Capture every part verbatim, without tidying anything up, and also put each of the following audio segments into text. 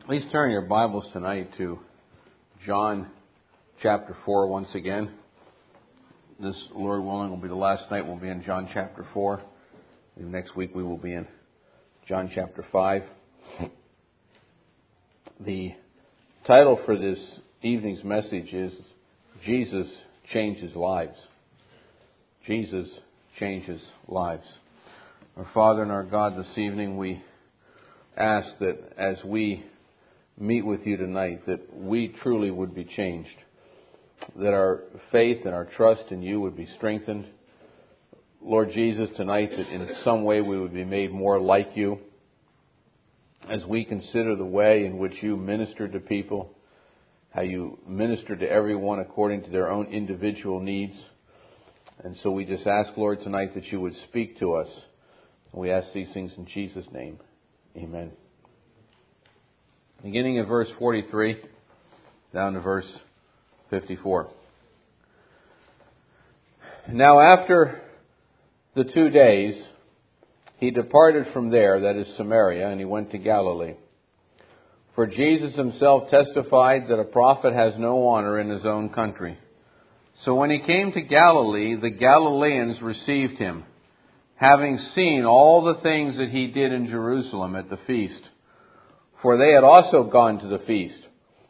Please turn your Bibles tonight to John chapter four once again. This, Lord willing, will be the last night we'll be in John chapter four. And next week we will be in John chapter five. The title for this evening's message is Jesus Changes Lives. Jesus Changes Lives. Our Father and our God, this evening we ask that as we meet with you tonight, that we truly would be changed, that our faith and our trust in you would be strengthened. Lord Jesus, tonight that in some way we would be made more like you as we consider the way in which you ministered to people, how you ministered to everyone according to their own individual needs. And so we just ask, Lord, tonight that you would speak to us. We ask these things in Jesus' name. Amen. Beginning in verse forty-three, down to verse fifty-four. Now after the two days, he departed from there, that is Samaria, and he went to Galilee. For Jesus himself testified that a prophet has no honor in his own country. So when he came to Galilee, the Galileans received him, having seen all the things that he did in Jerusalem at the feast. For they had also gone to the feast.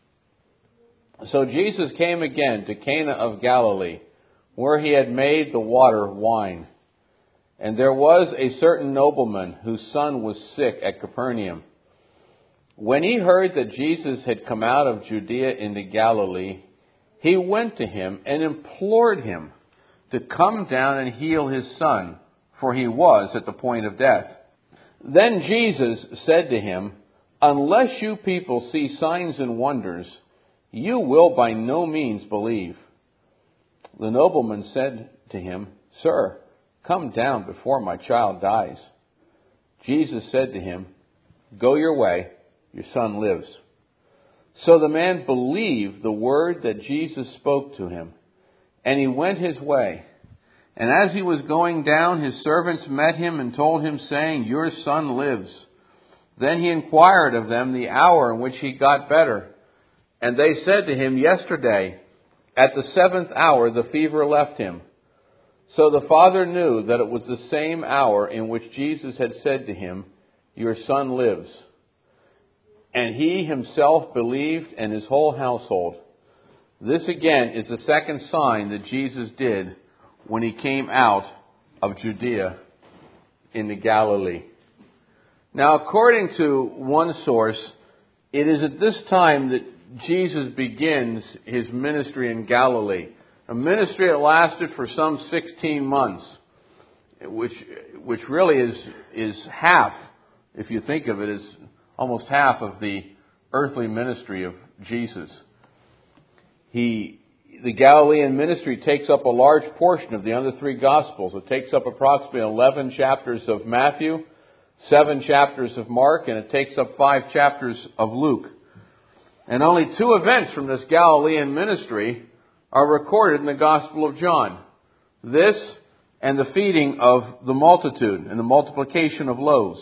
So Jesus came again to Cana of Galilee, where he had made the water wine. And there was a certain nobleman whose son was sick at Capernaum. When he heard that Jesus had come out of Judea into Galilee, he went to him and implored him to come down and heal his son, for he was at the point of death. Then Jesus said to him, "Unless you people see signs and wonders, you will by no means believe." The nobleman said to him, "Sir, come down before my child dies." Jesus said to him, "Go your way, your son lives." So the man believed the word that Jesus spoke to him, and he went his way. And as he was going down, his servants met him and told him, saying, "Your son lives." Then he inquired of them the hour in which he got better. And they said to him, "Yesterday, at the seventh hour, the fever left him." So the father knew that it was the same hour in which Jesus had said to him, "Your son lives." And he himself believed, and his whole household. This again is the second sign that Jesus did when he came out of Judea into Galilee. Now, according to one source, it is at this time that Jesus begins his ministry in Galilee. A ministry that lasted for some sixteen months, which which really is is half, if you think of it, is almost half of the earthly ministry of Jesus. He, the Galilean ministry takes up a large portion of the other three Gospels. It takes up approximately eleven chapters of Matthew, seven chapters of Mark, and it takes up five chapters of Luke. And only two events from this Galilean ministry are recorded in the Gospel of John. This and the feeding of the multitude and the multiplication of loaves.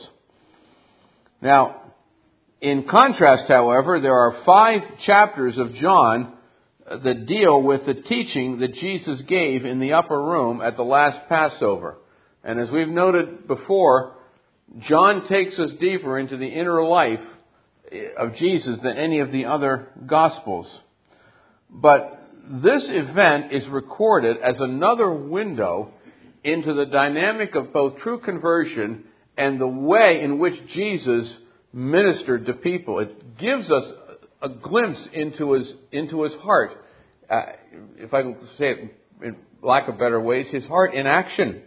Now, in contrast, however, there are five chapters of John that deal with the teaching that Jesus gave in the upper room at the last Passover. And as we've noted before, John takes us deeper into the inner life of Jesus than any of the other Gospels. But this event is recorded as another window into the dynamic of both true conversion and the way in which Jesus ministered to people. It gives us a glimpse into his into his heart. Uh, if I can say it in lack of better ways, his heart in action.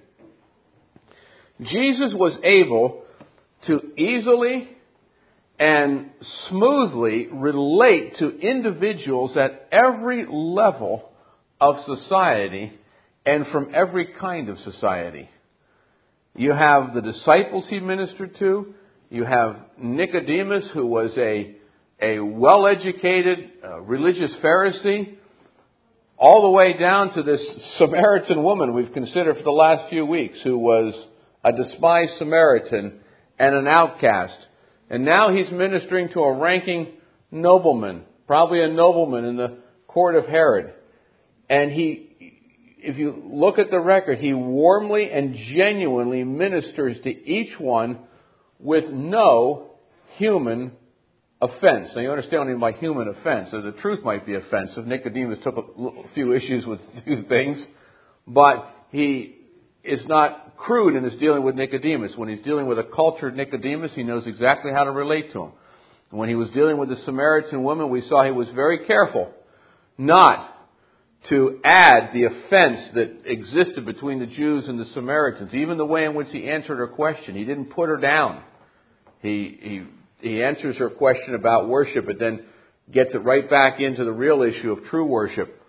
Jesus was able to easily and smoothly relate to individuals at every level of society and from every kind of society. You have the disciples he ministered to. You have Nicodemus, who was a, a well-educated uh, religious Pharisee, all the way down to this Samaritan woman we've considered for the last few weeks, who was a despised Samaritan and an outcast. And now he's ministering to a ranking nobleman, probably a nobleman in the court of Herod. And he, if you look at the record, he warmly and genuinely ministers to each one with no human offense. Now you understand what I mean by human offense. So the truth might be offensive. Nicodemus took a few issues with a few things, but he is not crude in his dealing with Nicodemus. When he's dealing with a cultured Nicodemus, he knows exactly how to relate to him. When he was dealing with the Samaritan woman, we saw he was very careful not to add the offense that existed between the Jews and the Samaritans. Even the way in which he answered her question, he didn't put her down. He he he answers her question about worship, but then gets it right back into the real issue of true worship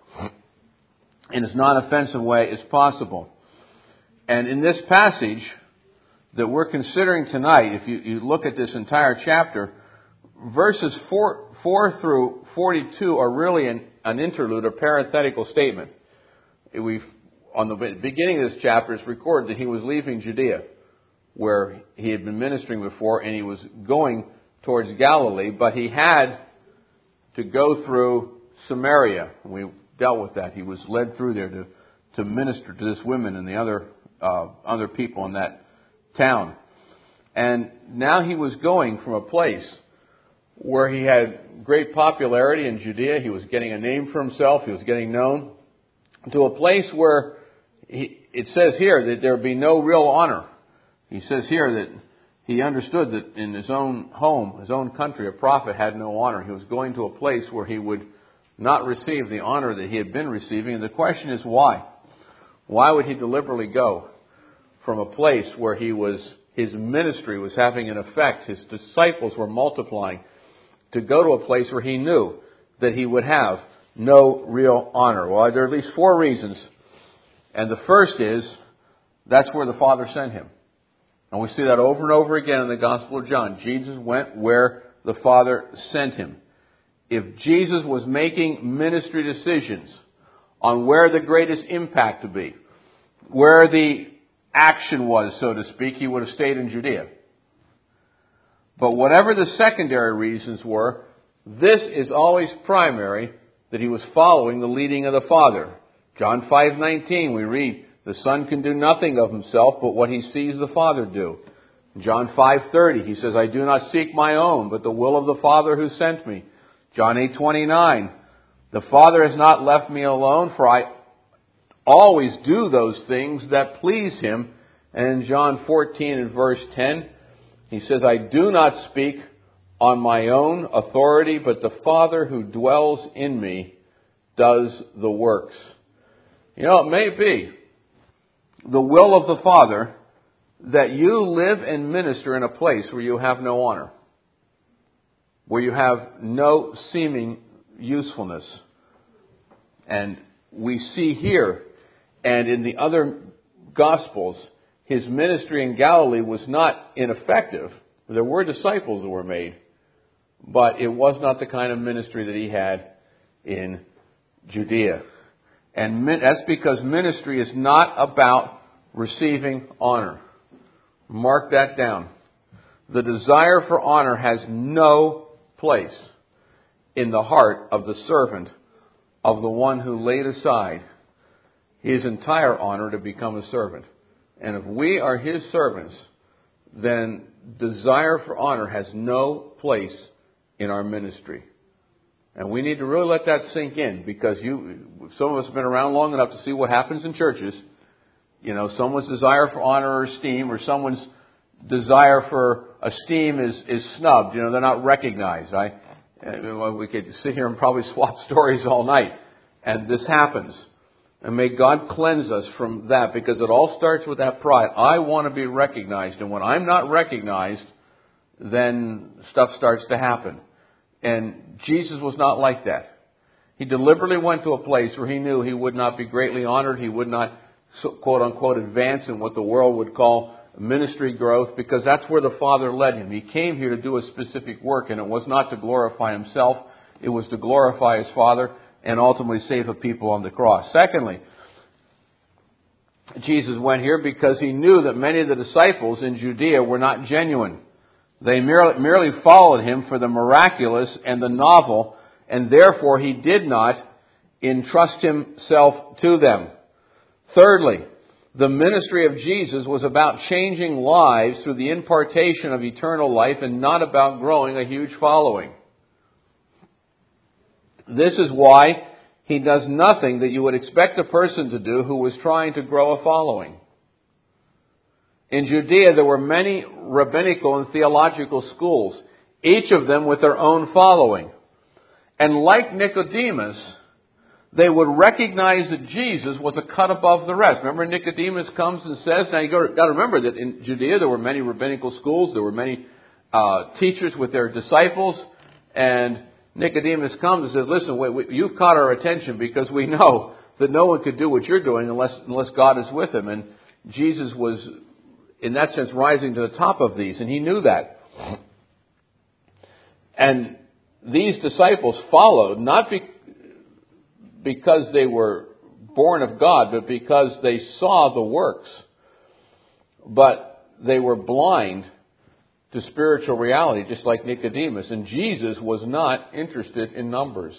in as non-offensive way as possible. And in this passage that we're considering tonight, if you, you look at this entire chapter, verses four, four through forty-two are really an, an interlude, a parenthetical statement. We've, on the beginning of this chapter, it's recorded that he was leaving Judea, where he had been ministering before, and he was going towards Galilee, but he had to go through Samaria. We dealt with that. He was led through there to, to minister to this woman and the other uh, other people in that town. And now he was going from a place where he had great popularity in Judea. He was getting a name for himself. He was getting known, to a place where he, it says here that there would be no real honor. He says here that he understood that in his own home, his own country, a prophet had no honor. He was going to a place where he would not receive the honor that he had been receiving. And the question is why? Why would he deliberately go from a place where he was, his ministry was having an effect, his disciples were multiplying, to go to a place where he knew that he would have no real honor? Well, there are at least four reasons. And the first is, that's where the Father sent him. And we see that over and over again in the Gospel of John. Jesus went where the Father sent him. If Jesus was making ministry decisions on where the greatest impact to be, where the action was, so to speak, he would have stayed in Judea. But whatever the secondary reasons were, this is always primary, that he was following the leading of the Father. John five nineteen, we read, the Son can do nothing of himself but what he sees the Father do. John five thirty, he says, I do not seek my own, but the will of the Father who sent me. John eight twenty-nine, the Father has not left me alone, for I always do those things that please him. And in John fourteen and verse ten, he says, I do not speak on my own authority, but the Father who dwells in me does the works. You know, it may be the will of the Father that you live and minister in a place where you have no honor, where you have no seeming usefulness. And we see here and in the other Gospels, his ministry in Galilee was not ineffective. There were disciples that were made, but it was not the kind of ministry that he had in Judea. And that's because ministry is not about receiving honor. Mark that down. The desire for honor has no place in the heart of the servant of the one who laid aside his entire honor to become a servant. And if we are his servants, then desire for honor has no place in our ministry. And we need to really let that sink in, because you, some of us have been around long enough to see what happens in churches. You know, someone's desire for honor or esteem, or someone's desire for esteem is, is snubbed. You know, they're not recognized. I, we could sit here and probably swap stories all night. And this happens. And may God cleanse us from that, because it all starts with that pride. I want to be recognized. And when I'm not recognized, then stuff starts to happen. And Jesus was not like that. He deliberately went to a place where he knew he would not be greatly honored. He would not, quote unquote, advance in what the world would call ministry growth, because that's where the Father led him. He came here to do a specific work, and it was not to glorify himself. It was to glorify his Father and ultimately save a people on the cross. Secondly, Jesus went here because he knew that many of the disciples in Judea were not genuine. They merely, merely followed him for the miraculous and the novel, and therefore he did not entrust himself to them. Thirdly, the ministry of Jesus was about changing lives through the impartation of eternal life and not about growing a huge following. This is why he does nothing that you would expect a person to do who was trying to grow a following. In Judea, there were many rabbinical and theological schools, each of them with their own following. And like Nicodemus, they would recognize that Jesus was a cut above the rest. Remember, Nicodemus comes and says, now you've got to remember that in Judea there were many rabbinical schools, there were many uh, teachers with their disciples, and Nicodemus comes and says, listen, we, we, you've caught our attention because we know that no one could do what you're doing unless, unless God is with him. And Jesus was, in that sense, rising to the top of these, and he knew that. And these disciples followed, not be, because they were born of God, but because they saw the works. But they were blind to spiritual reality, just like Nicodemus. And Jesus was not interested in numbers.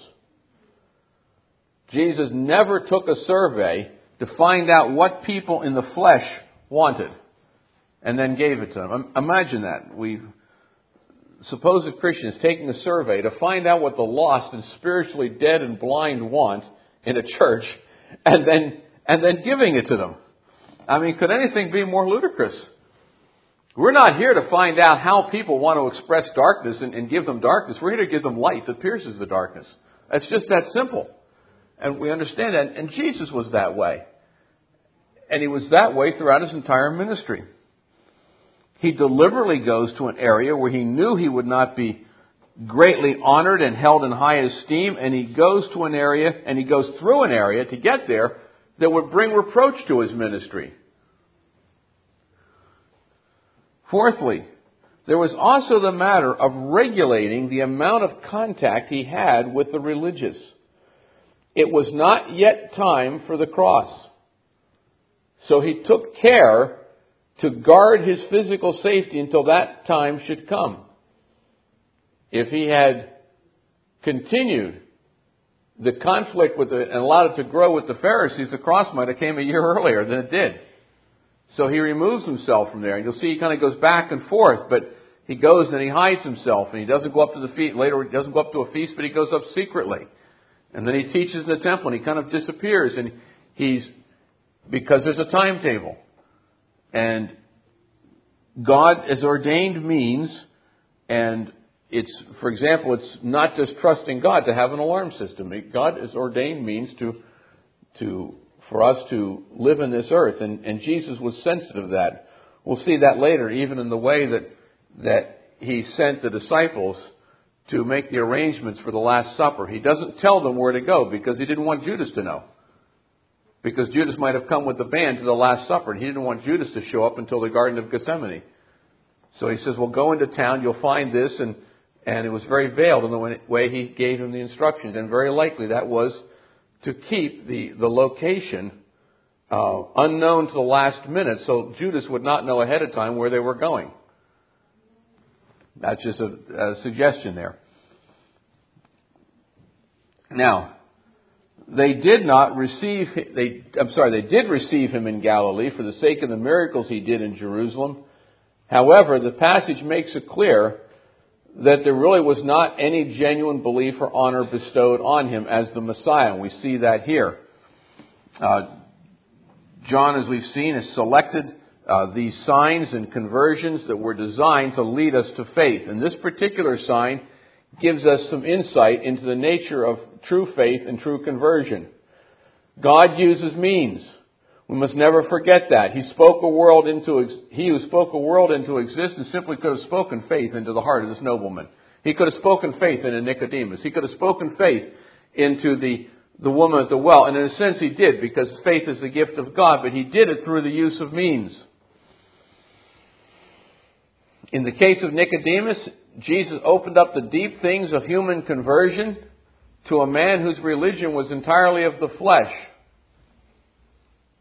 Jesus never took a survey to find out what people in the flesh wanted and then gave it to them. Imagine that. We supposed Christians taking a survey to find out what the lost and spiritually dead and blind want in a church and then and then giving it to them. I mean, could anything be more ludicrous? We're not here to find out how people want to express darkness and, and give them darkness. We're here to give them light that pierces the darkness. It's just that simple. And we understand that. And Jesus was that way. And he was that way throughout his entire ministry. He deliberately goes to an area where he knew he would not be greatly honored and held in high esteem. And he goes to an area, and he goes through an area to get there that would bring reproach to his ministry. Fourthly, there was also the matter of regulating the amount of contact he had with the religious. It was not yet time for the cross. So he took care to guard his physical safety until that time should come. If he had continued the conflict with the, and allowed it to grow with the Pharisees, the cross might have came a year earlier than it did. So he removes himself from there. And you'll see he kind of goes back and forth, but he goes and he hides himself. And he doesn't go up to the feast. Later, he doesn't go up to a feast, but he goes up secretly. And then he teaches in the temple, and he kind of disappears. And he's, because there's a timetable. And God has ordained means, and it's, for example, it's not just trusting God to have an alarm system. God has ordained means to, to, for us to live in this earth. And, and Jesus was sensitive to that. We'll see that later, even in the way that, that he sent the disciples to make the arrangements for the Last Supper. He doesn't tell them where to go because he didn't want Judas to know. Because Judas might have come with the band to the Last Supper, and he didn't want Judas to show up until the Garden of Gethsemane. So he says, well, go into town, you'll find this, and, and it was very veiled in the way he gave him the instructions. And very likely that was to keep the, the location uh, unknown to the last minute, so Judas would not know ahead of time where they were going. That's just a, a suggestion there. Now, they did not receive, they, I'm sorry, they did receive him in Galilee for the sake of the miracles he did in Jerusalem. However, the passage makes it clear that there really was not any genuine belief or honor bestowed on him as the Messiah. And we see that here. Uh, John, as we've seen, has selected uh, these signs and conversions that were designed to lead us to faith. And this particular sign gives us some insight into the nature of true faith and true conversion. God uses means. We must never forget that. He spoke a world into, he who spoke a world into existence simply could have spoken faith into the heart of this nobleman. He could have spoken faith into Nicodemus. He could have spoken faith into the, the woman at the well. And in a sense he did, because faith is the gift of God, but he did it through the use of means. In the case of Nicodemus, Jesus opened up the deep things of human conversion to a man whose religion was entirely of the flesh.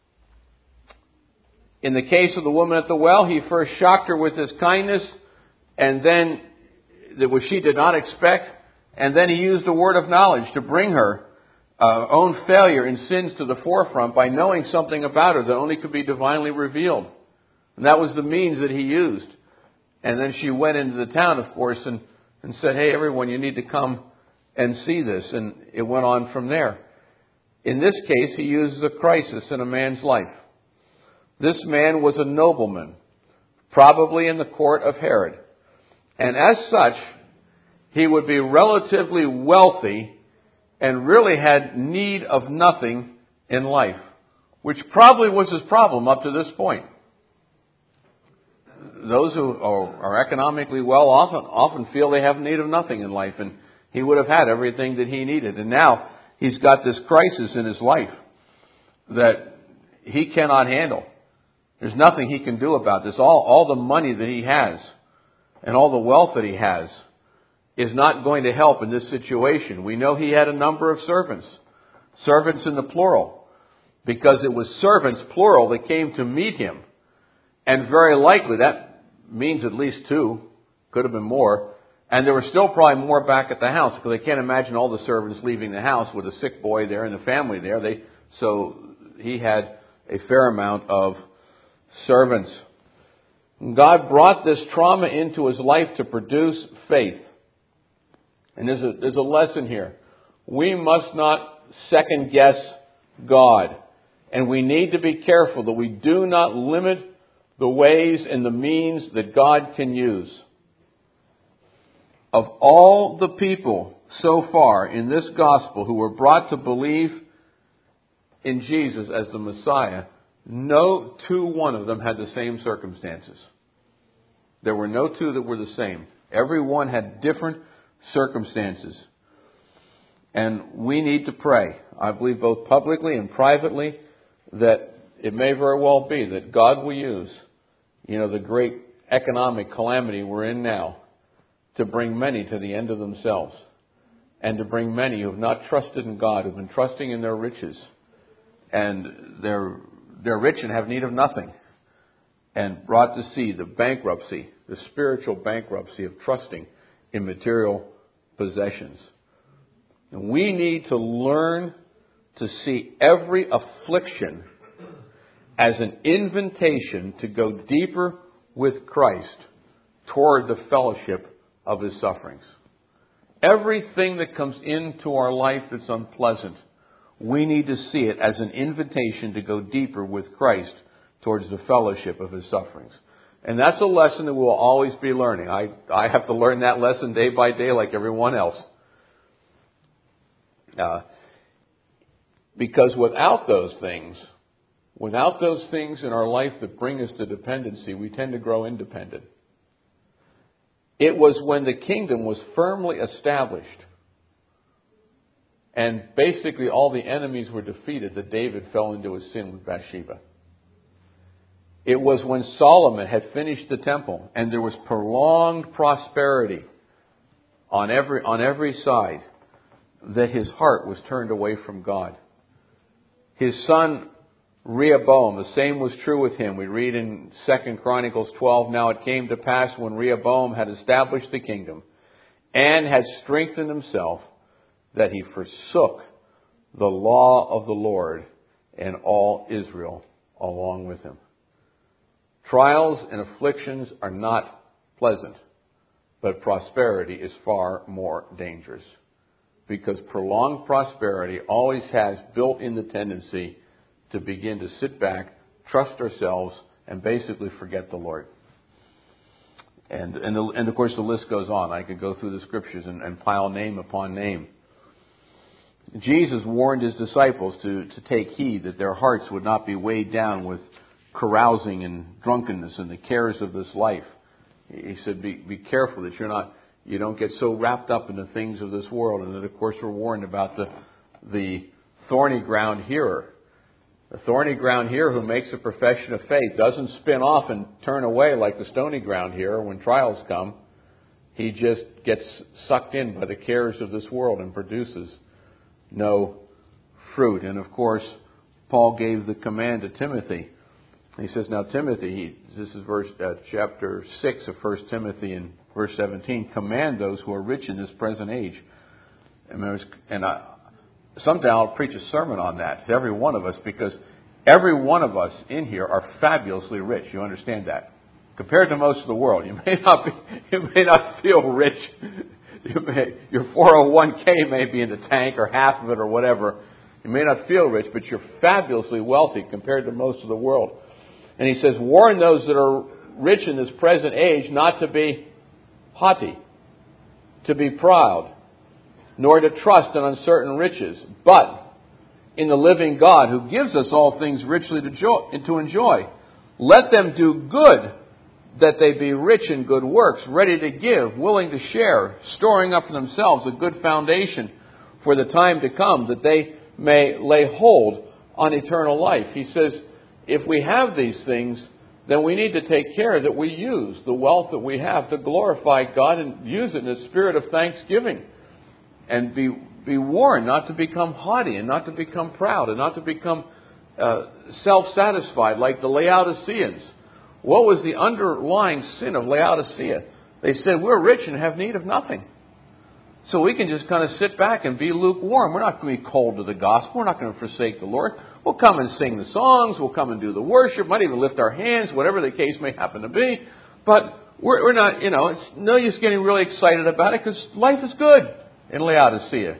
In the case of the woman at the well, he first shocked her with his kindness, and then that which she did not expect, and then he used a word of knowledge to bring her uh, own failure and sins to the forefront by knowing something about her that only could be divinely revealed. And that was the means that he used. And then she went into the town, of course, and, and said, hey, everyone, you need to come and see this. And it went on from there. In this case, he uses a crisis in a man's life. This man was a nobleman, probably in the court of Herod. And as such, he would be relatively wealthy and really had need of nothing in life, which probably was his problem up to this point. Those who are economically well often, often feel they have need of nothing in life, and he would have had everything that he needed. And now he's got this crisis in his life that he cannot handle. There's nothing he can do about this. All, all the money that he has and all the wealth that he has is not going to help in this situation. We know he had a number of servants, servants in the plural, because it was servants, plural, that came to meet him. And very likely that means at least two, could have been more. And there were still probably more back at the house, because I can't imagine all the servants leaving the house with a sick boy there and the family there. They, so he had a fair amount of servants. God brought this trauma into his life to produce faith. And there's a, there's a lesson here. We must not second guess God. And we need to be careful that we do not limit the ways and the means that God can use. Of all the people so far in this gospel who were brought to believe in Jesus as the Messiah, no two one of them had the same circumstances. There were no two that were the same. Every one had different circumstances. And we need to pray, I believe both publicly and privately, that it may very well be that God will use, you know, the great economic calamity we're in now to bring many to the end of themselves, and to bring many who have not trusted in God, who have been trusting in their riches, and they're, they're rich and have need of nothing, and brought to see the bankruptcy, the spiritual bankruptcy of trusting in material possessions. And we need to learn to see every affliction as an invitation to go deeper with Christ toward the fellowship of his sufferings. Everything that comes into our life that's unpleasant, we need to see it as an invitation to go deeper with Christ towards the fellowship of his sufferings. And that's a lesson that we'll always be learning. I, I have to learn that lesson day by day like everyone else. Uh, because without those things, without those things in our life that bring us to dependency, we tend to grow independent. It was when the kingdom was firmly established and basically all the enemies were defeated that David fell into his sin with Bathsheba. It was when Solomon had finished the temple and there was prolonged prosperity on every, on every side that his heart was turned away from God. His son Rehoboam, the same was true with him. We read in Second Chronicles twelve, now it came to pass when Rehoboam had established the kingdom and had strengthened himself that he forsook the law of the Lord and all Israel along with him. Trials and afflictions are not pleasant, but prosperity is far more dangerous, because prolonged prosperity always has built in the tendency to begin to sit back, trust ourselves, and basically forget the Lord. And and, the, and of course the list goes on. I could go through the scriptures and, and pile name upon name. Jesus warned his disciples to, to take heed that their hearts would not be weighed down with carousing and drunkenness and the cares of this life. He said, be, be careful that you're not, you don't get so wrapped up in the things of this world. And then, of course, we're warned about the, the thorny ground hearer. The thorny ground hearer who makes a profession of faith doesn't spin off and turn away like the stony ground hearer when trials come. He just gets sucked in by the cares of this world and produces no fruit. And of course, Paul gave the command to Timothy. He says, now Timothy, he, this is verse uh, chapter six of First Timothy in Verse seventeen, command those who are rich in this present age. And, there was, and I, someday I'll preach a sermon on that to every one of us, because every one of us in here are fabulously rich. You understand that? Compared to most of the world, you may not be, you may not feel rich. You may, your four oh one k may be in the tank, or half of it, or whatever. You may not feel rich, but you're fabulously wealthy compared to most of the world. And he says, warn those that are rich in this present age not to be haughty, to be proud, nor to trust in uncertain riches, but in the living God, who gives us all things richly to, joy, to enjoy. Let them do good, that they be rich in good works, ready to give, willing to share, storing up for themselves a good foundation for the time to come, that they may lay hold on eternal life. He says, if we have these things, then we need to take care that we use the wealth that we have to glorify God, and use it in a spirit of thanksgiving. And be be warned not to become haughty, and not to become proud, and not to become uh, self-satisfied like the Laodiceans. What was the underlying sin of Laodicea? They said, we're rich and have need of nothing. So we can just kind of sit back and be lukewarm. We're not going to be cold to the gospel. We're not going to forsake the Lord. We'll come and sing the songs. We'll come and do the worship. Might even lift our hands, whatever the case may happen to be. But we're, we're not, you know, it's no use getting really excited about it, because life is good in Laodicea.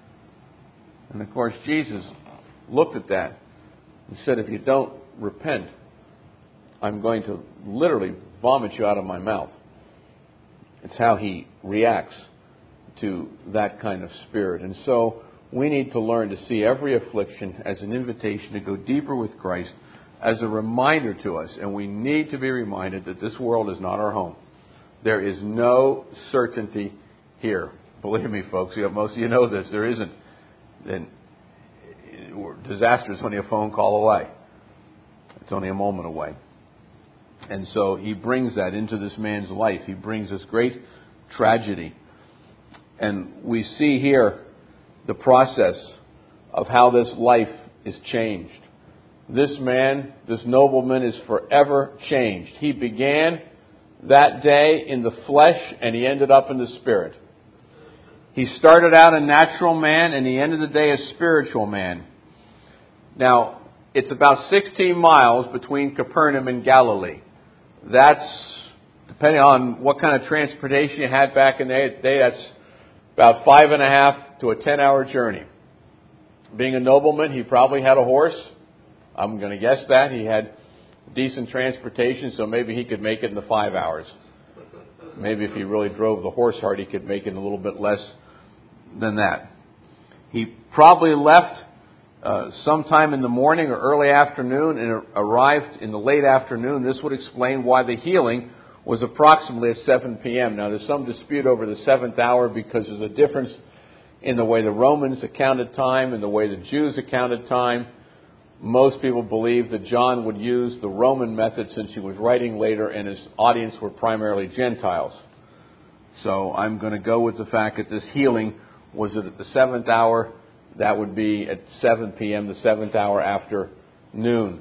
And of course, Jesus looked at that and said, if you don't repent, I'm going to literally vomit you out of my mouth. It's how he reacts to that kind of spirit. And so we need to learn to see every affliction as an invitation to go deeper with Christ, as a reminder to us. And we need to be reminded that this world is not our home. There is no certainty here. Believe me, folks, you have, most of you know this. There isn't. Then disaster is only a phone call away. It's only a moment away. And so he brings that into this man's life. He brings this great tragedy. And we see here the process of how this life is changed. This man, this nobleman, is forever changed. He began that day in the flesh, and he ended up in the spirit. He started out a natural man, and he ended the day a spiritual man. Now, it's about sixteen miles between Capernaum and Galilee. That's, depending on what kind of transportation you had back in the day, that's about five and a half to a ten-hour journey. Being a nobleman, he probably had a horse. I'm going to guess that. He had decent transportation, so maybe he could make it in the five hours. Maybe if he really drove the horse hard, he could make it in a little bit less than that. He probably left uh, sometime in the morning or early afternoon and arrived in the late afternoon. This would explain why the healing was approximately at seven p.m. Now, there's some dispute over the seventh hour, because there's a difference in the way the Romans accounted time and the way the Jews accounted time. Most people believe that John would use the Roman method, since he was writing later and his audience were primarily Gentiles. So I'm going to go with the fact that this healing was at the seventh hour. That would be at seven p.m., the seventh hour after noon.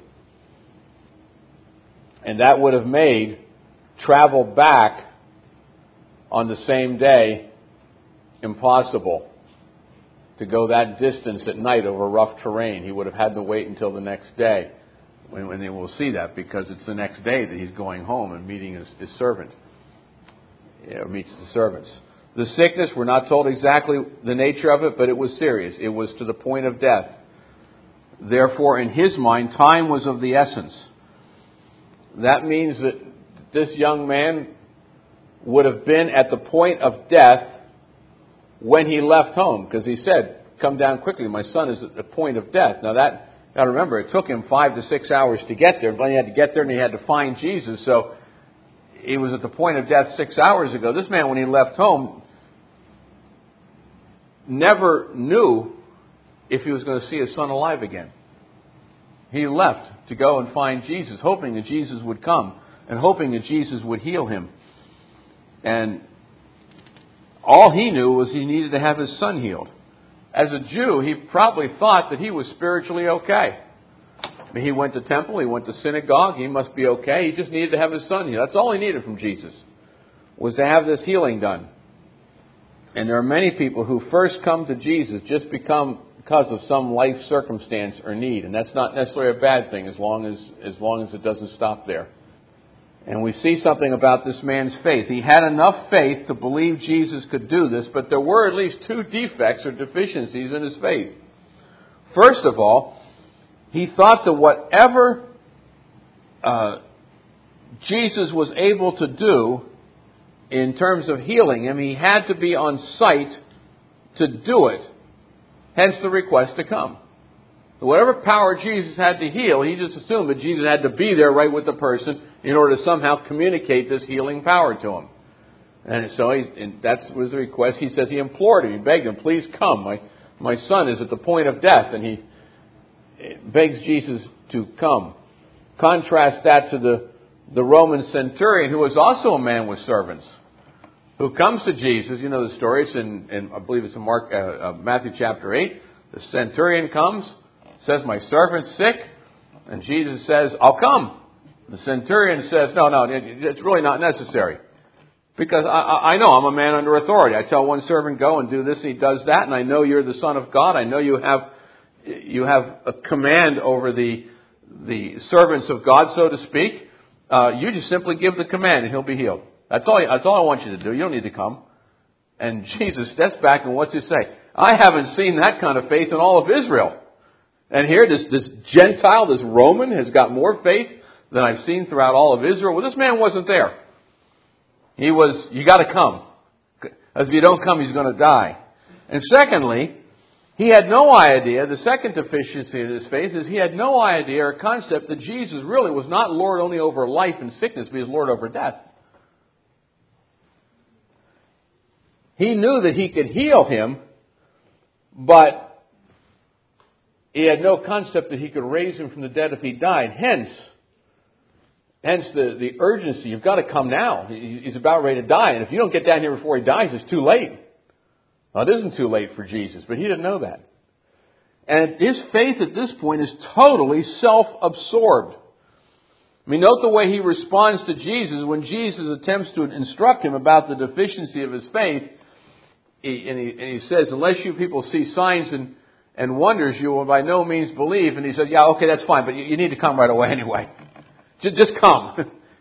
And that would have made travel back on the same day impossible. To go that distance at night over rough terrain, he would have had to wait until the next day. When, when they will see that, because it's the next day that he's going home and meeting his, his servant. Or meets the servants. The sickness, we're not told exactly the nature of it, but it was serious. It was to the point of death. Therefore, in his mind, time was of the essence. That means that this young man would have been at the point of death when he left home, because he said, come down quickly, my son is at the point of death. Now that, now remember, it took him five to six hours to get there, but he had to get there and he had to find Jesus, so he was at the point of death six hours ago. This man, when he left home, never knew if he was going to see his son alive again. He left to go and find Jesus, hoping that Jesus would come and hoping that Jesus would heal him. And all he knew was he needed to have his son healed. As a Jew, he probably thought that he was spiritually okay. I mean, he went to temple, he went to synagogue, he must be okay. He just needed to have his son healed. That's all he needed from Jesus. was to have this healing done. And there are many people who first come to Jesus just become because of some life circumstance or need. And that's not necessarily a bad thing as long as, as long as it doesn't stop there. And we see something about this man's faith. He had enough faith to believe Jesus could do this, but there were at least two defects or deficiencies in his faith. First of all, he thought that whatever uh, Jesus was able to do in terms of healing him, he had to be on site to do it. Hence the request to come. Whatever power Jesus had to heal, he just assumed that Jesus had to be there right with the person in order to somehow communicate this healing power to him. And so he, and that was the request. He says he implored him, he begged him, please come. My, my son is at the point of death. And he begs Jesus to come. Contrast that to the, the Roman centurion, who was also a man with servants, who comes to Jesus. You know the story. It's in, in I believe it's in Mark, uh, uh, Matthew chapter eight. The centurion comes, says, my servant's sick. And Jesus says, I'll come. The centurion says, no, no, it's really not necessary. Because I, I know I'm a man under authority. I tell one servant, go and do this, and he does that. And I know you're the Son of God. I know you have you have a command over the the servants of God, so to speak. Uh, you just simply give the command, and he'll be healed. That's all. That's all I want you to do. You don't need to come. And Jesus steps back, and what's he say? I haven't seen that kind of faith in all of Israel. And here, this this Gentile, this Roman, has got more faith than I've seen throughout all of Israel. Well, this man wasn't there. He was, you got to come. As if you don't come, he's going to die. And secondly, he had no idea, the second deficiency of his faith is he had no idea or concept that Jesus really was not Lord only over life and sickness, but he was Lord over death. He knew that he could heal him, but he had no concept that he could raise him from the dead if he died. Hence, hence the, the urgency. You've got to come now. He's about ready to die. And if you don't get down here before he dies, it's too late. Well, it isn't too late for Jesus, but he didn't know that. And his faith at this point is totally self-absorbed. I mean, note the way he responds to Jesus when Jesus attempts to instruct him about the deficiency of his faith. He, and, he, and he says, unless you people see signs and, and wonders, you will by no means believe. And he says, yeah, okay, that's fine, but you, you need to come right away anyway. Just, just come.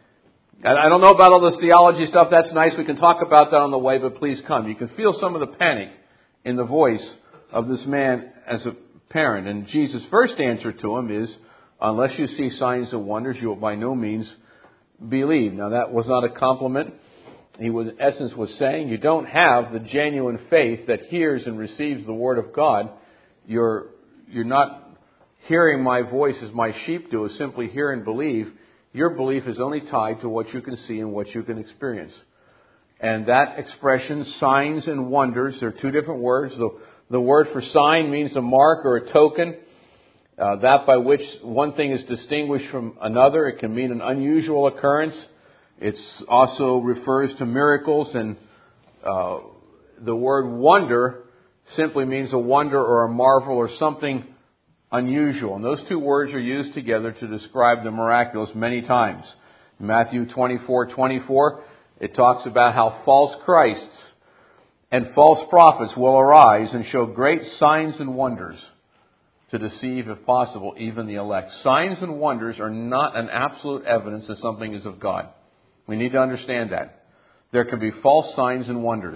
I don't know about all this theology stuff. That's nice. We can talk about that on the way, but please come. You can feel some of the panic in the voice of this man as a parent. And Jesus' first answer to him is, unless you see signs and wonders, you will by no means believe. Now, that was not a compliment. He was, in essence, was saying, you don't have the genuine faith that hears and receives the Word of God. You're, you're not hearing my voice as my sheep do, is simply hear and believe. Your belief is only tied to what you can see and what you can experience. And that expression, signs and wonders, there are two different words. The, the word for sign means a mark or a token, uh, that by which one thing is distinguished from another. It can mean an unusual occurrence. It also refers to miracles. And uh, the word wonder simply means a wonder or a marvel or something unusual. And those two words are used together to describe the miraculous many times. In Matthew twenty-four twenty-four, it talks about how false Christs and false prophets will arise and show great signs and wonders to deceive, if possible, even the elect. Signs and wonders are not an absolute evidence that something is of God. We need to understand that. There can be false signs and wonders.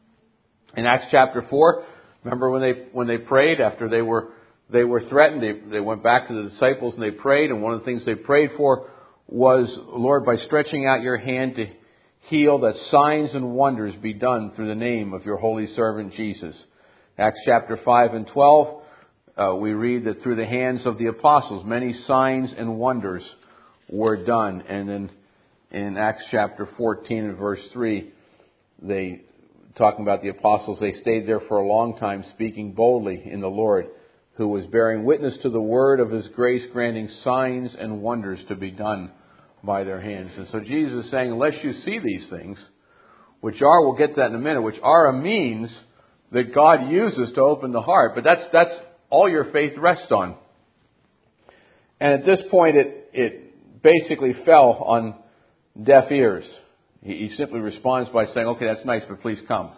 In Acts chapter four, remember when they when they prayed after they were They were threatened. They, they went back to the disciples and they prayed. And one of the things they prayed for was, Lord, by stretching out your hand to heal, that signs and wonders be done through the name of your holy servant Jesus. Acts chapter five and twelve, uh, we read that through the hands of the apostles, many signs and wonders were done. And then in Acts chapter fourteen and verse three, they, talking about the apostles, they stayed there for a long time, speaking boldly in the Lord, who was bearing witness to the word of his grace, granting signs and wonders to be done by their hands. And so Jesus is saying, unless you see these things, which are, we'll get to that in a minute, which are a means that God uses to open the heart, but that's that's all your faith rests on. And at this point, it, it basically fell on deaf ears. He, he simply responds by saying, okay, that's nice, but please come.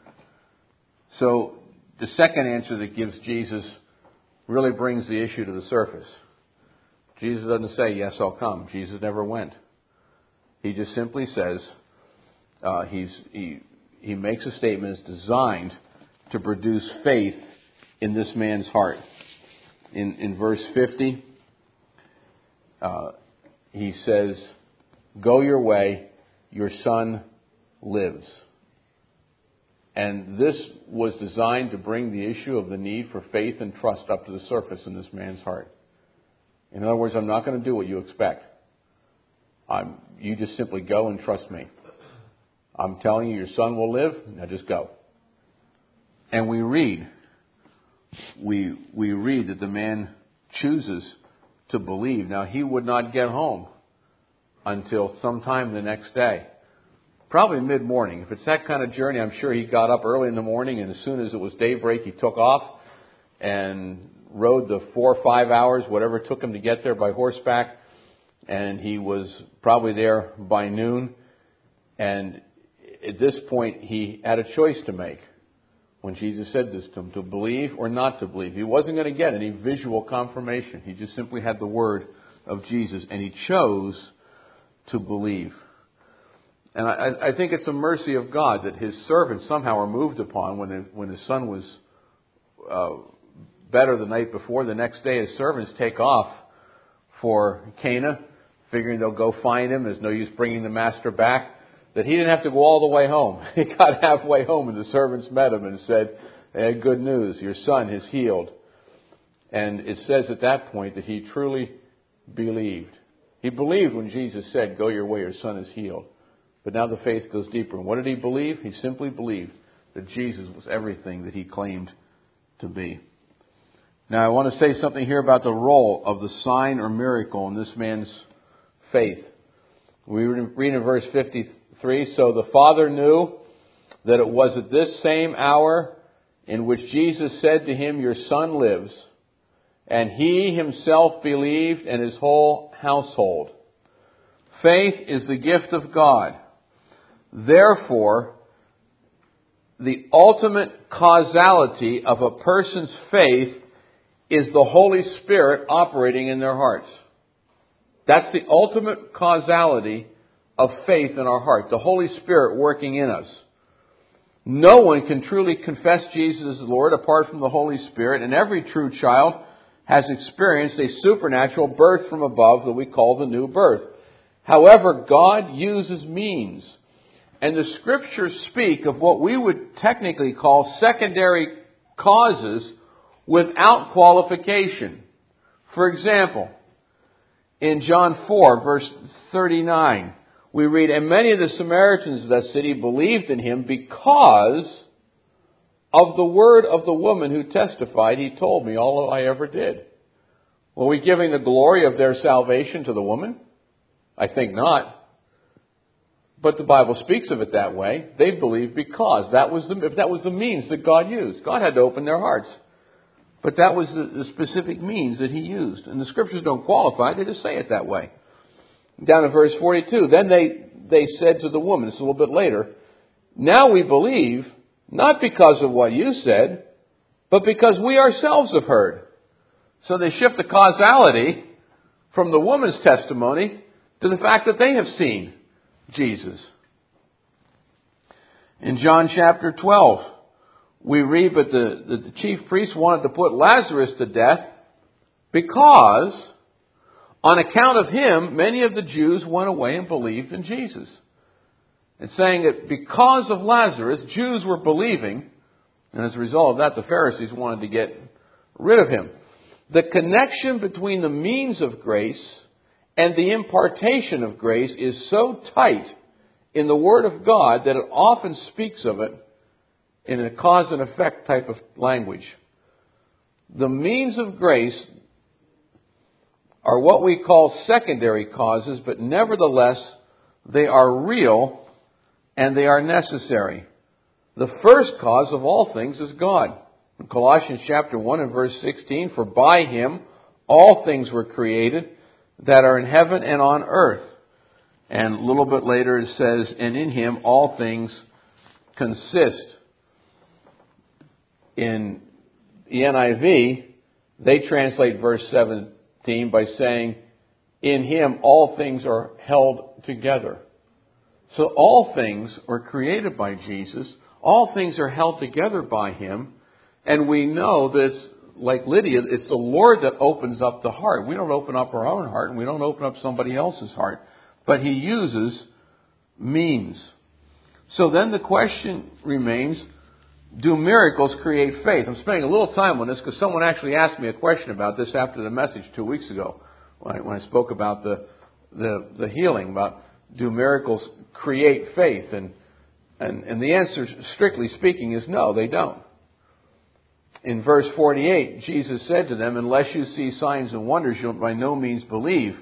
So the second answer that gives Jesus really brings the issue to the surface. Jesus doesn't say, yes, I'll come. Jesus never went. He just simply says, uh, he's, he, he makes a statement that's designed to produce faith in this man's heart. In, in verse fifty, uh, he says, go your way, your son lives. And this was designed to bring the issue of the need for faith and trust up to the surface in this man's heart. In other words, I'm not going to do what you expect. I'm, you just simply go and trust me. I'm telling you, your son will live. Now just go. And we read, we we read that the man chooses to believe. Now he would not get home until sometime the next day. Probably mid-morning. If it's that kind of journey, I'm sure he got up early in the morning, and as soon as it was daybreak, he took off and rode the four or five hours, whatever it took him to get there by horseback. And he was probably there by noon. And at this point, he had a choice to make when Jesus said this to him, to believe or not to believe. He wasn't going to get any visual confirmation. He just simply had the word of Jesus, and he chose to believe. And I, I think it's a mercy of God that his servants somehow are moved upon when, it, when his son was uh, better the night before. The next day, his servants take off for Cana, figuring they'll go find him. There's no use bringing the master back. That he didn't have to go all the way home. He got halfway home, and the servants met him and said, hey, good news, your son is healed. And it says at that point that he truly believed. He believed when Jesus said, go your way, your son is healed. But now the faith goes deeper. And what did he believe? He simply believed that Jesus was everything that he claimed to be. Now I want to say something here about the role of the sign or miracle in this man's faith. We read in verse fifty-three, so the Father knew that it was at this same hour in which Jesus said to him, your son lives, and he himself believed and his whole household. Faith is the gift of God. Therefore, the ultimate causality of a person's faith is the Holy Spirit operating in their hearts. That's the ultimate causality of faith in our heart, the Holy Spirit working in us. No one can truly confess Jesus as Lord apart from the Holy Spirit, and every true child has experienced a supernatural birth from above that we call the new birth. However, God uses means. And the Scriptures speak of what we would technically call secondary causes without qualification. For example, in John four, verse thirty-nine, we read, and many of the Samaritans of that city believed in him because of the word of the woman who testified, he told me all I ever did. Were we giving the glory of their salvation to the woman? I think not. But the Bible speaks of it that way. They believed because that was the, that was the means that God used. God had to open their hearts. But that was the, the specific means that he used. And the Scriptures don't qualify, they just say it that way. Down in verse forty-two, then they, they said to the woman, it's a little bit later, now we believe, not because of what you said, but because we ourselves have heard. So they shift the causality from the woman's testimony to the fact that they have seen Jesus. In John chapter twelve, we read, but the, the, the chief priests wanted to put Lazarus to death because on account of him, many of the Jews went away and believed in Jesus. And saying that because of Lazarus, Jews were believing, and as a result of that, the Pharisees wanted to get rid of him. The connection between the means of grace and the impartation of grace is so tight in the Word of God that it often speaks of it in a cause and effect type of language. The means of grace are what we call secondary causes, but nevertheless, they are real and they are necessary. The first cause of all things is God. In Colossians chapter one and verse sixteen, for by him all things were created that are in heaven and on earth. And a little bit later it says, and in him all things consist. In the N I V, they translate verse seventeen by saying, in him all things are held together. So all things are created by Jesus. All things are held together by him. And we know that, like Lydia, it's the Lord that opens up the heart. We don't open up our own heart, and we don't open up somebody else's heart. But he uses means. So then the question remains, do miracles create faith? I'm spending a little time on this because someone actually asked me a question about this after the message two weeks ago when I, when I spoke about the, the, the healing, about do miracles create faith? And, and, and the answer, strictly speaking, is no, they don't. In verse forty-eight, Jesus said to them, unless you see signs and wonders, you'll by no means believe.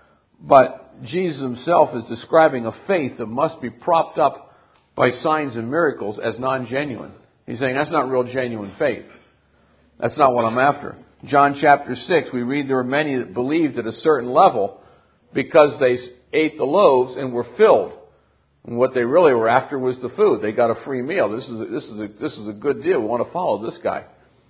But Jesus himself is describing a faith that must be propped up by signs and miracles as non-genuine. He's saying that's not real genuine faith. That's not what I'm after. John chapter six, we read there were many that believed at a certain level because they ate the loaves and were filled. And what they really were after was the food. They got a free meal. This is a, this is a, this is a good deal. We want to follow this guy.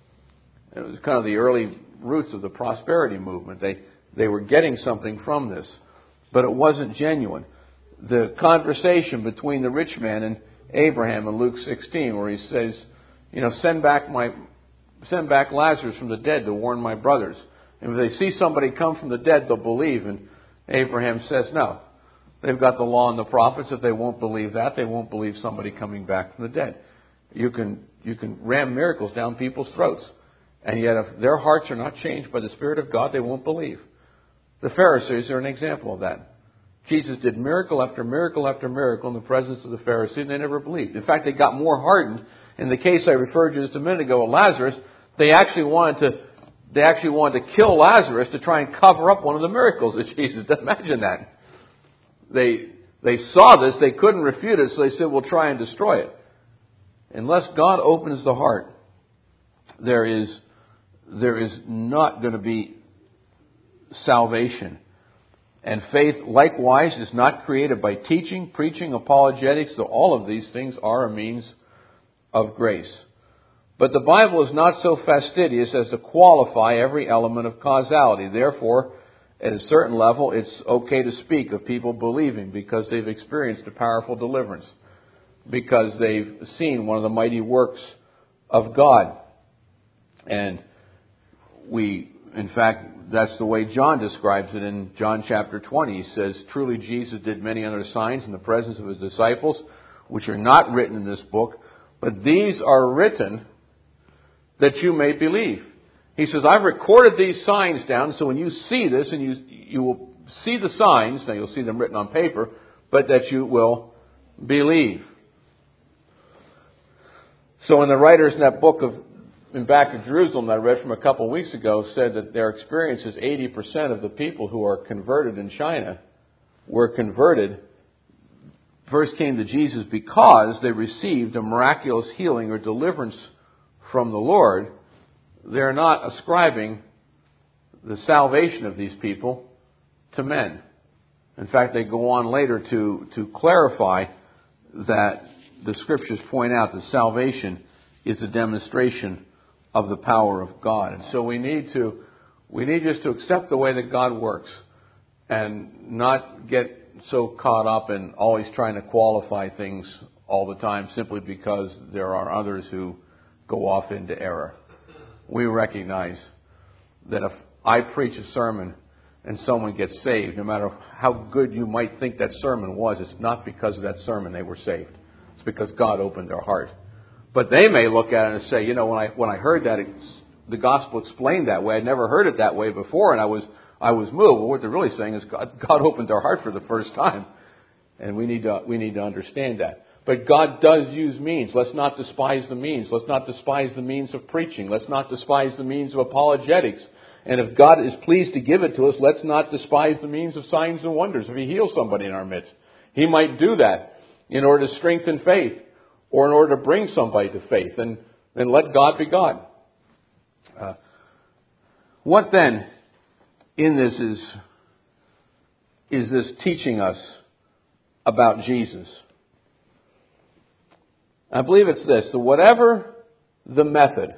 It was kind of the early roots of the prosperity movement. They they were getting something from this, but it wasn't genuine. The conversation between the rich man and Abraham in Luke sixteen, where he says, you know, send back my send back Lazarus from the dead to warn my brothers. And if they see somebody come from the dead, they'll believe. And Abraham says, no. They've got the law and the prophets. If they won't believe that, they won't believe somebody coming back from the dead. You can you can ram miracles down people's throats. And yet if their hearts are not changed by the Spirit of God, they won't believe. The Pharisees are an example of that. Jesus did miracle after miracle after miracle in the presence of the Pharisees, and they never believed. In fact, they got more hardened. In the case I referred to just a minute ago with Lazarus, they actually wanted to they actually wanted to kill Lazarus to try and cover up one of the miracles that Jesus did. Imagine that. They they saw this, they couldn't refute it, so they said, we'll try and destroy it. Unless God opens the heart, there is there is not going to be salvation. And faith, likewise, is not created by teaching, preaching, apologetics, though all of these things are a means of grace. But the Bible is not so fastidious as to qualify every element of causality. Therefore, at a certain level, it's okay to speak of people believing because they've experienced a powerful deliverance, because they've seen one of the mighty works of God. And we, in fact, that's the way John describes it in John chapter twenty. He says, truly Jesus did many other signs in the presence of his disciples, which are not written in this book, but these are written that you may believe. He says, I've recorded these signs down, so when you see this, and you you will see the signs, now you'll see them written on paper, but that you will believe. So when the writers in that book of in Back of Jerusalem that I read from a couple of weeks ago said that their experience is eighty percent of the people who are converted in China were converted, first came to Jesus because they received a miraculous healing or deliverance from the Lord. They're not ascribing the salvation of these people to men. In fact, they go on later to, to clarify that the Scriptures point out that salvation is a demonstration of the power of God. And so we need to we need just to accept the way that God works and not get so caught up in always trying to qualify things all the time simply because there are others who go off into error. We recognize that if I preach a sermon and someone gets saved, no matter how good you might think that sermon was, it's not because of that sermon they were saved. It's because God opened their heart. But they may look at it and say, you know, when I when I heard that, it's, the gospel explained that way. I'd never heard it that way before, and I was I was moved. Well, what they're really saying is God, God opened their heart for the first time, and we need to we need to understand that. But God does use means. Let's not despise the means. Let's not despise the means of preaching. Let's not despise the means of apologetics. And if God is pleased to give it to us, let's not despise the means of signs and wonders. If He heals somebody in our midst, He might do that in order to strengthen faith or in order to bring somebody to faith. And then let God be God. Uh, what then in this is, is this teaching us about Jesus. I believe it's this: that whatever the method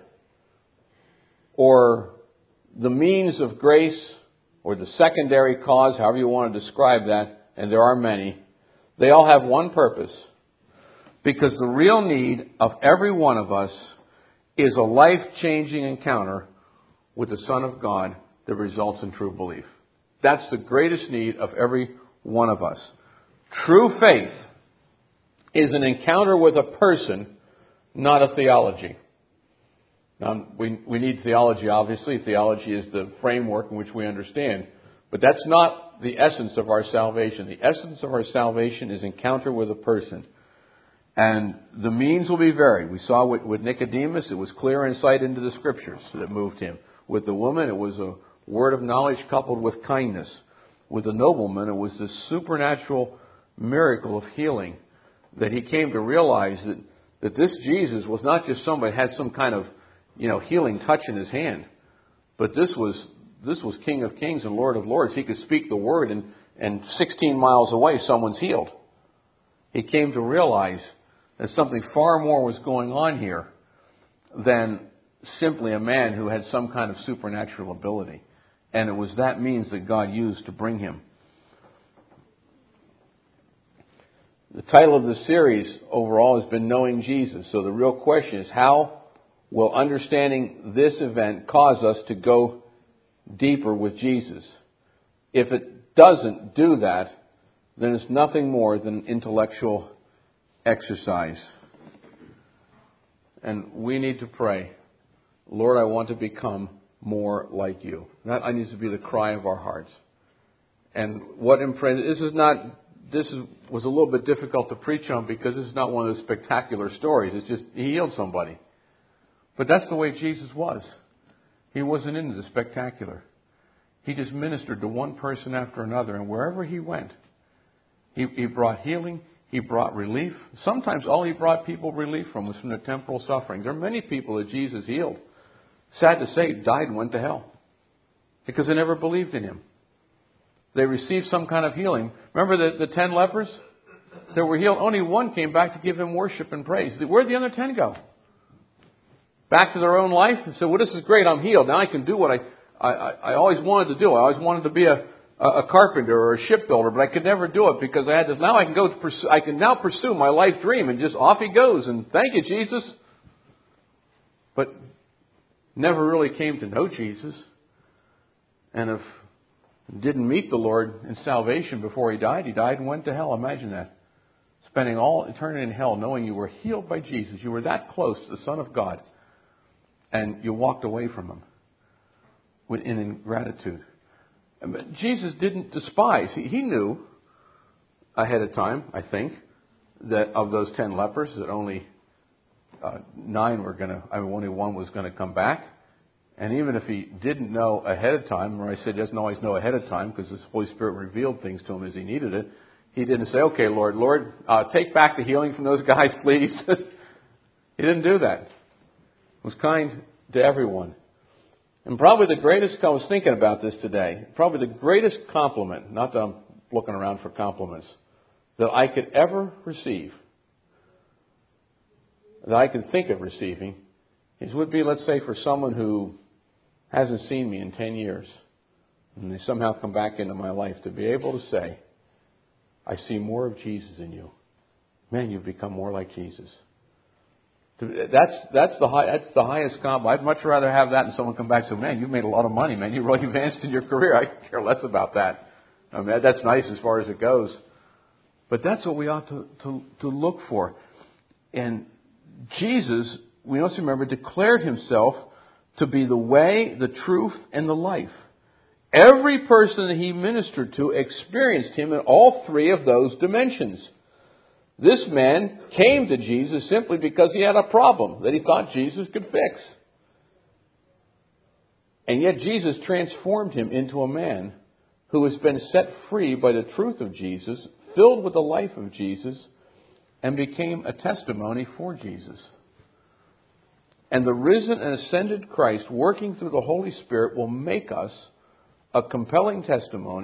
or the means of grace or the secondary cause, however you want to describe that, and there are many, they all have one purpose. Because the real need of every one of us is a life-changing encounter with the Son of God that results in true belief. That's the greatest need of every one of us. True faith is an encounter with a person, not a theology. Now, we, we need theology, obviously. Theology is the framework in which we understand. But that's not the essence of our salvation. The essence of our salvation is encounter with a person. And the means will be varied. We saw with, with Nicodemus, it was clear insight into the Scriptures that moved him. With the woman, it was a word of knowledge coupled with kindness. With the nobleman, it was this supernatural miracle of healing that he came to realize that, that this Jesus was not just somebody who had some kind of, you know, healing touch in his hand, but this was this was King of Kings and Lord of Lords. He could speak the word, and, and sixteen miles away, someone's healed. He came to realize that something far more was going on here than simply a man who had some kind of supernatural ability. And it was that means that God used to bring him. The title of the series overall has been Knowing Jesus. So the real question is, how will understanding this event cause us to go deeper with Jesus? If it doesn't do that, then it's nothing more than intellectual exercise. And we need to pray, Lord, I want to become more like you. That needs to be the cry of our hearts. And what impressed, this is not, this is, was a little bit difficult to preach on because this is not one of those spectacular stories. It's just, he healed somebody. But that's the way Jesus was. He wasn't into the spectacular. He just ministered to one person after another, and wherever he went, he, he brought healing. He brought relief. Sometimes all he brought people relief from was from the temporal suffering. There are many people that Jesus healed, sad to say, died and went to hell because they never believed in him. They received some kind of healing. Remember the, the ten lepers that were healed? Only one came back to give him worship and praise. Where'd the other ten go? Back to their own life and said, well, this is great. I'm healed. Now I can do what I, I, I always wanted to do. I always wanted to be a a carpenter or a shipbuilder, but I could never do it because I had this. Now I can go to pursue, I can now pursue my life dream, and just off he goes. And thank you, Jesus. But never really came to know Jesus, and if didn't meet the Lord in salvation before he died, he died and went to hell. Imagine that, spending all eternity in hell, knowing you were healed by Jesus. You were that close to the Son of God, and you walked away from him in ingratitude. But Jesus didn't despise. He, he knew ahead of time, I think, that of those ten lepers, that only uh, nine were going to, I mean, only one was going to come back. And even if he didn't know ahead of time, or I said he doesn't always know ahead of time because the Holy Spirit revealed things to him as he needed it, he didn't say, okay, Lord, Lord, uh, take back the healing from those guys, please. He didn't do that. He was kind to everyone. And probably the greatest, I was thinking about this today, probably the greatest compliment, not that I'm looking around for compliments, that I could ever receive, that I could think of receiving, is would be, let's say, for someone who hasn't seen me in ten years, and they somehow come back into my life, to be able to say, I see more of Jesus in you. Man, you've become more like Jesus. That's that's the high, that's the highest compliment. I'd much rather have that than someone come back and say, man, you've made a lot of money, man. You really advanced in your career. I care less about that. I mean, that's nice as far as it goes. But that's what we ought to, to, to look for. And Jesus, we must remember, declared himself to be the way, the truth, and the life. Every person that he ministered to experienced him in all three of those dimensions. This man came to Jesus simply because he had a problem that he thought Jesus could fix. And yet Jesus transformed him into a man who has been set free by the truth of Jesus, filled with the life of Jesus, and became a testimony for Jesus. And the risen and ascended Christ, working through the Holy Spirit, will make us a compelling testimony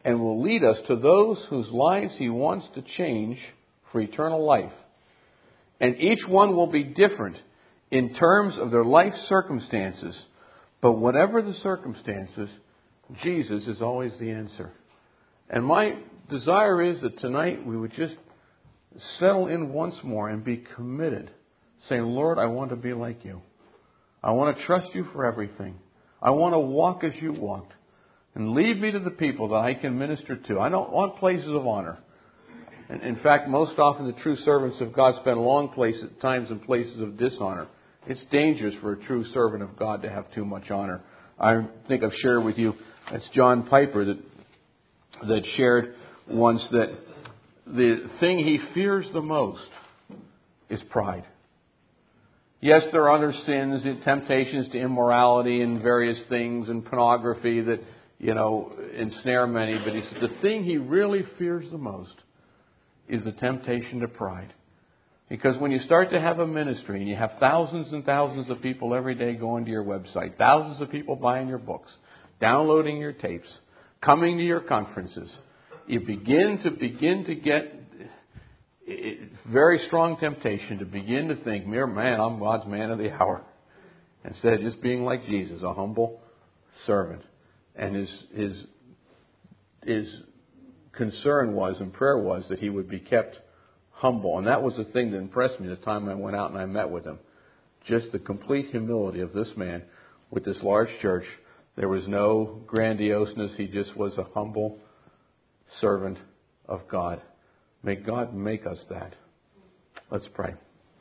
and will lead us to those whose lives He wants to change for eternal life. And each one will be different in terms of their life circumstances. But whatever the circumstances, Jesus is always the answer. And my desire is that tonight we would just settle in once more and be committed, saying, Lord, I want to be like you. I want to trust you for everything. I want to walk as you walked. And lead me to the people that I can minister to. I don't want places of honor. And in fact, most often the true servants of God spend long places, times in places of dishonor. It's dangerous for a true servant of God to have too much honor. I think I've shared with you, that's John Piper that that shared once that the thing he fears the most is pride. Yes, there are other sins and temptations to immorality and various things and pornography that, you know, ensnare many. But he said the thing he really fears the most is the temptation to pride. Because when you start to have a ministry and you have thousands and thousands of people every day going to your website, thousands of people buying your books, downloading your tapes, coming to your conferences, you begin to begin to get very strong temptation to begin to think, mere man, I'm God's man of the hour. Instead of just being like Jesus, a humble servant. And his his his concern was and prayer was that he would be kept humble. And that was the thing that impressed me the time I went out and I met with him. Just the complete humility of this man with this large church. There was no grandioseness. He just was a humble servant of God. May God make us that. Let's pray.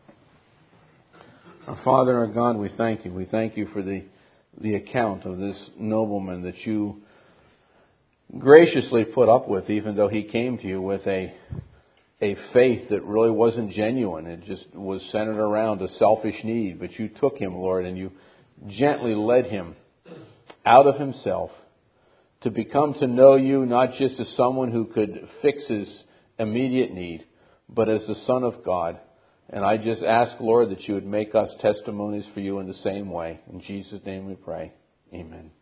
Our Father, our God, we thank you. We thank you for the, the account of this nobleman that you graciously put up with, even though he came to you with a a faith that really wasn't genuine. It just was centered around a selfish need. But you took him, Lord, and you gently led him out of himself to become to know you not just as someone who could fix his immediate need, but as the Son of God. And I just ask, Lord, that you would make us testimonies for you in the same way. In Jesus' name we pray. Amen.